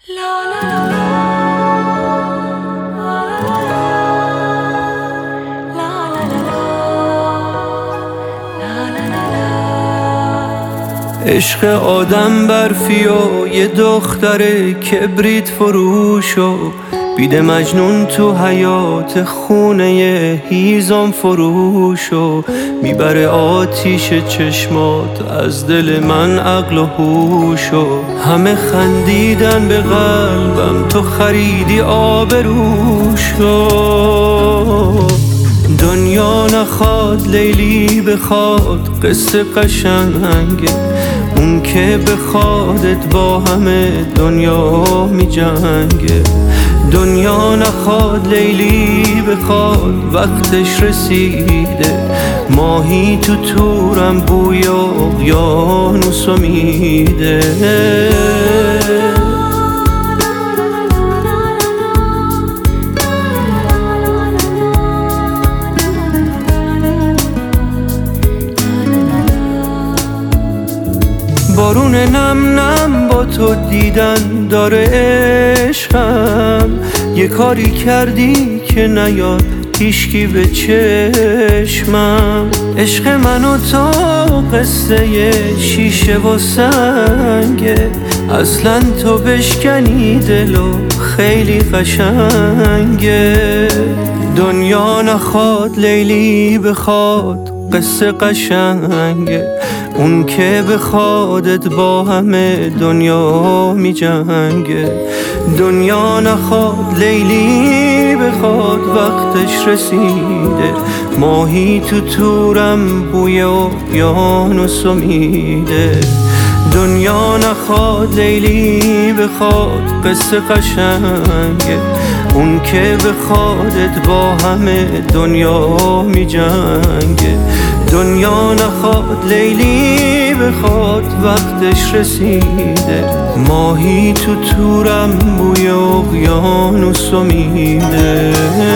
عشق آدم برفی و یه دختر کبریت فروش و بیده مجنون تو حیات خونه هیزم فروش و میبره آتیش چشمات از دل من عقل و هوش و همه خندیدن به قلبم تو خریدی آبروش و دنیا نخواد لیلی بخواد قصه قشنگه اون که بخوادت با همه دنیا می جنگه دنیا نخواد لیلی بخواد وقتش رسیده ماهی تو تورم بوی اقیانوس میده بارون نم نم با تو دیدن داره عشقم یه کاری کردی که نیاد هیچکی به چشمم عشق من و تو قصه شیشه و سنگه اصلا تو بشکنی دلو خیلی قشنگه دنیا نخواد لیلی بخواد قصه قشنگه اون که بخوادت با همه دنیا می جنگه دنیا نخواد لیلی بخواد وقتش رسیده ماهی تو تورم بوی اقیانوس میده دنیا نخواد لیلی بخواد قصه قشنگه اون که بخوادت با همه دنیا می جنگه دنیا نخواد لیلی بخواد وقتش رسیده ماهی تو تورم بوی اقیانوس میده